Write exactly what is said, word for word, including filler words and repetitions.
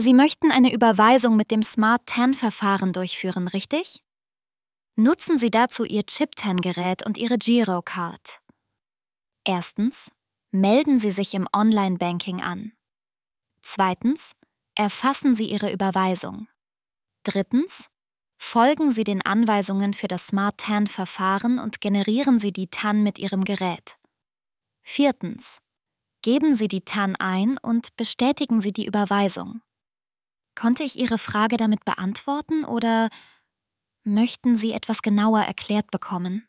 Sie möchten eine Überweisung mit dem Smart T A N-Verfahren durchführen, richtig? Nutzen Sie dazu Ihr Chip T A N-Gerät und Ihre Girocard. Erstens, melden Sie sich im Online-Banking an. Zweitens, erfassen Sie Ihre Überweisung. Drittens, folgen Sie den Anweisungen für das Smart T A N-Verfahren und generieren Sie die T A N mit Ihrem Gerät. Viertens, geben Sie die T A N ein und bestätigen Sie die Überweisung. Konnte ich Ihre Frage damit beantworten oder möchten Sie etwas genauer erklärt bekommen?